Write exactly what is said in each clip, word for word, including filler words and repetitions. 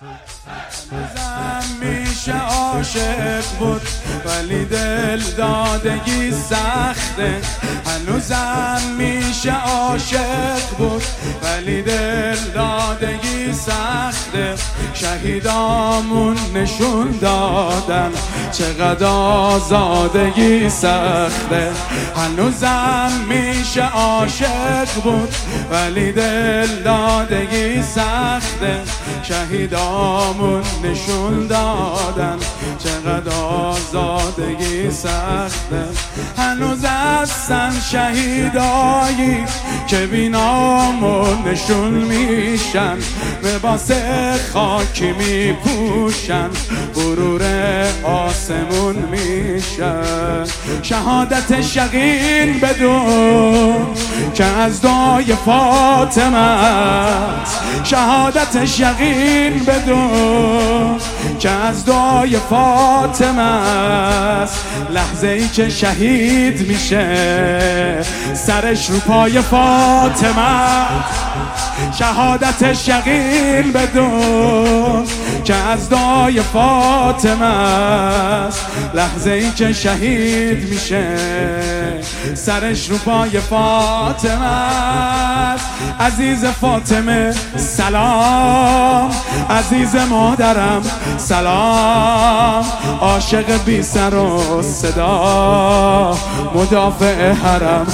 زن میشه عاشق بود ولی دل دادگی سخته. هنوزم میشه عاشق بود ولی دل دادگی سخته. شهیدامون نشون دادن چقدر آزادگی سخته. هنوزم میشه عاشق بود ولی دل دادگی سخته. شهیدامون نشون دادن چقدر آزادگی سخته. هنوز هستن شهیدایی که بینامون نشون میشن، لباس خاکی میپوشن، غرور آسمون میشن. شهادت شقین بدون که از دعای فاطمه است. شهادت شقین بدون که از دعای فاطمه است. لحظه ای که شهید میشه سرش رو پای فاطمه. شهادت شقین بدون که از دعای فاطمه است. لحظه ای که شهید میشه سرش رو پای فاطمه است. عزیز فاطمه سلام، عزیز مادرم سلام. عاشق بی سر و صدا مدافع حرم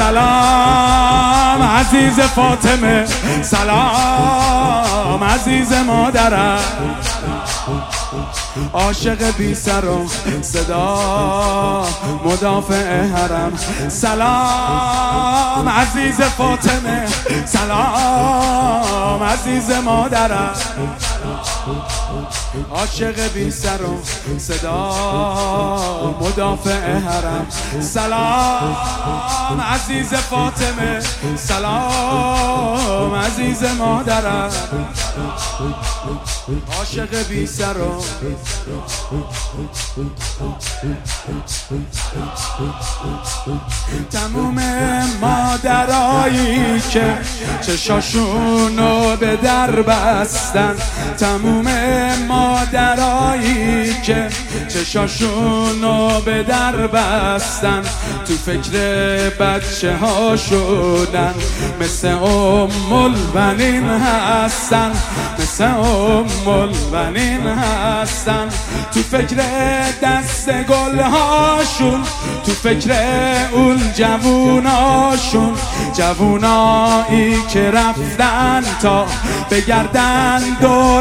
سلام. عزیز فاطمه سلام، عزیز مادرم عاشق بی سر و صدا مدافع حرم سلام. عزیز فاطمه سلام، عزیز مادرم عاشق بی سر و صدا مدافع حرم سلام. عزیز فاطمه سلام، عزیز مادرم عاشق بی سر و تموم مادرایی که چشاشونو به در بستن. تموم مادرایی که چشاشونو به در بستن. تو فکر بچه ها شدن مثل ام البنین هستن، مثل ام البنین هستن. تو فکر دست گل هاشون، تو فکر اون جووناشون، جوونایی که رفتن تا بگردن دور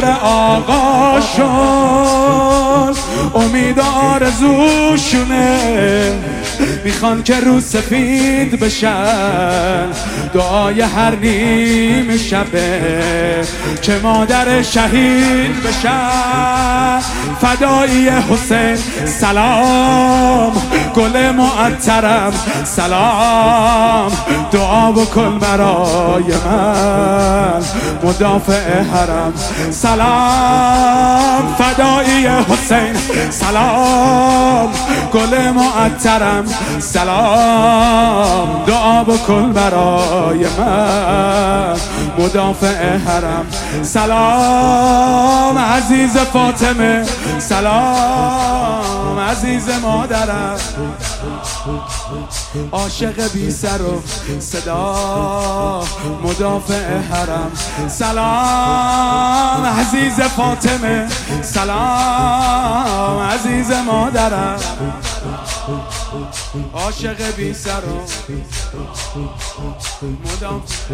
آقاشون. امید آرزوشونه میخوان که رو سفید بشن. دعای هر نیم شبه که مادر شهید بشن. فدایی حسین سلام، گل معطرم سلام. دعا بکن برای من مدافع حرم سلام. فدایی حسین سلام، گل معطرم سلام. دعا بکن برای من مدافع حرم سلام. عزیز فاطمه سلام، عزیز مادرم عاشق بی سر و صدا مدافع حرم سلام. عزیز فاطمه سلام، عزیز مادرم عاشق بی سر و مدافع.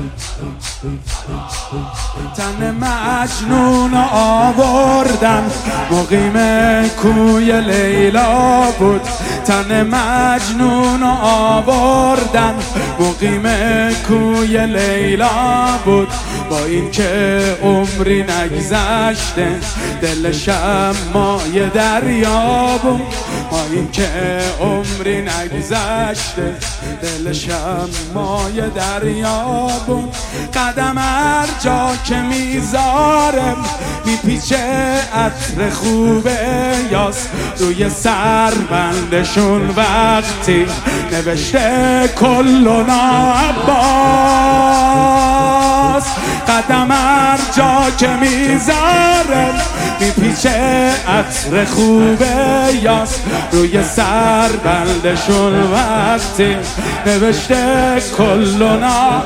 تن مجنون آوردن مقیم کوی لیلا بود. تن مجنون آوردن مقیم کوی لیلا بود. با این که عمری نگذشته دلشم مای دریا بود. با این که عمری نگذشته دلشم مای دریا بود. قدم هر جا که میذارم میپیچه عطر خوبه یاس روی سربندشون. وقتی نوشته کلنا عباس بالاست، قدم هر جا که میذاره میپیچه عطر خوبه یاس، روی سر بندشون وقتی نوشته کلنا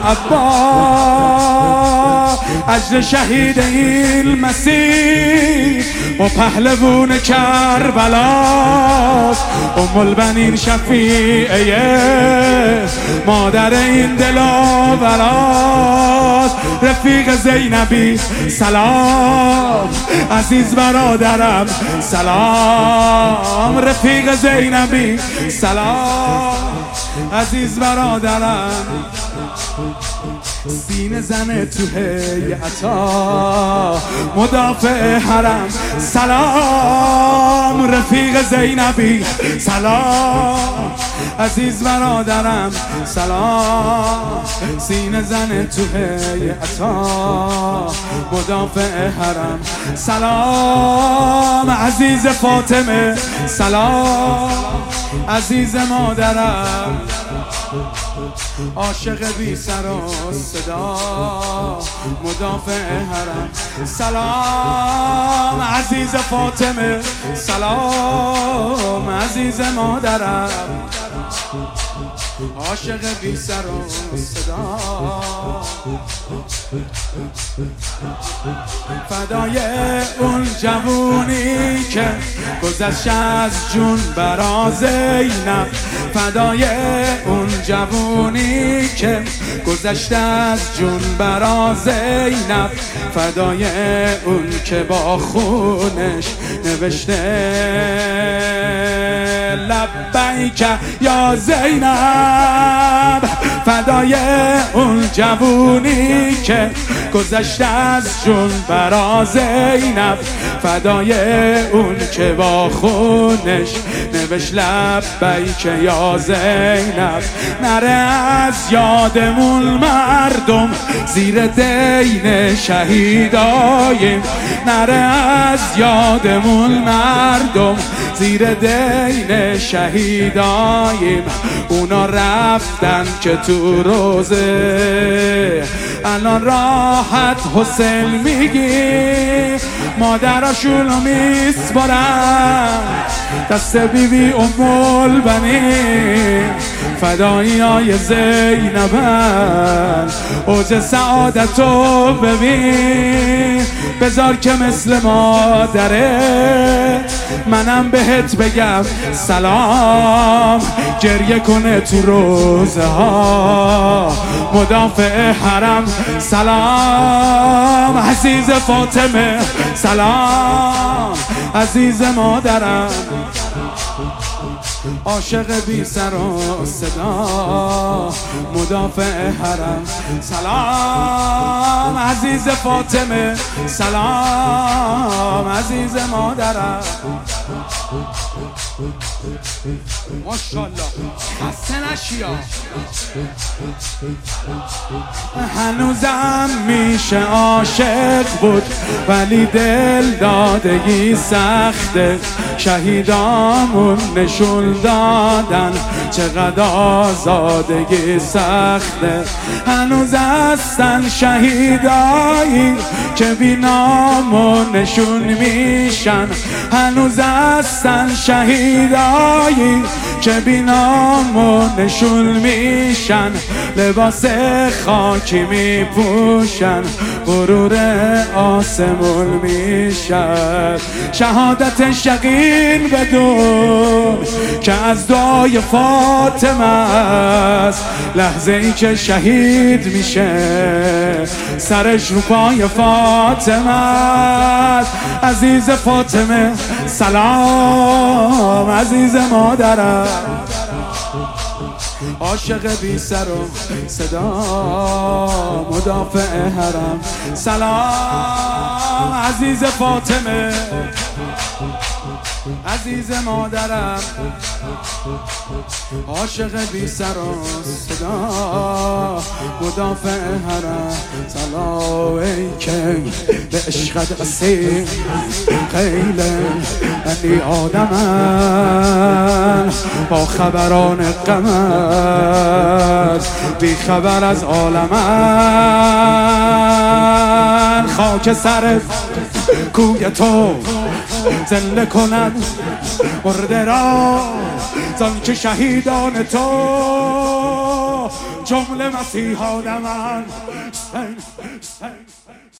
عبا، اجر شهید این مسیر و پهلوون کربلاست، ام البنین شفیعه مادر این دلاوراست، رفیق زینبی سلام، عزیز برادرم سلام، رفیق زینبی سلام، عزیز برادرم. سینه زنه تو هیئتا مدافع حرم سلام، رفیق زینبی سلام، عزیز برادرم سلام، سینه زنه تو هیئتا مدافع حرم سلام، عزیز فاطمه سلام، عزیز مادرم، عاشق بی سر و صدا مدافع حرم سلام، عزیز فاطمه سلام، عزیز مادرم، عاشق بی سر و صدا، فدای اون جوونی که گذشت از جون برا زینب، فدای اون جوونی که گذشت از جون برا زینب، فدای اون که با خونش نوشته لبیک یا زینب، فدای اون جوونی که گذشت از جون برا زینب، فدای اون که با خونش نوشت لبیک یا زینب، نره از یادمون مردم زیر دین شهیداییم، نره از یادمون مردم زیر دین شهیداییم، اونا رفتن که تو روزه الان راحت حسین میگی، مادراشونو میسپارن دست بیبی ام البنین، فدایی های زینبن اوج سعادتو ببین، بذار که مثل مادره منم بهت بگم سلام، گریه کنه تو روزه ها مدافع حرم سلام، عزیز فاطمه سلام، عزیز مادرم، عاشق بی سر و صدا مدافع حرم سلام، عزیز فاطمه سلام، عزیز مادرم، ماشاءالله خسته نشیا. هنوزم میشه عاشق بود ولی دل دادگی سخته، شهیدامون نشون دادن چقدر آزادگی سخته، هنوز هستن شهیدایی که بی نام و نشون میشن، هنوز هستن شهیدایی که بی نام و نشون میشن، لباس خاکی میپوشن غرور آسمون میشن، شهادت شقین بدون که از دعای فاطمه است، لحظه ای که شهید میشه سرش رو پای فاطمه است، عزیز فاطمه سلام، عزیز مادرم، عاشق بی سر و صدا مدافع حرم سلام، عزیز فاطمه عزیز مادرم عاشق بی سر و صدا مدافع حرم سلام که به عشقت اصیل خیله منی آدمم با خبران قمر بی خبر از عالمم خاک سر کوی تو زنده کند مرده را زان که شهیدان تو جمله مسیحان من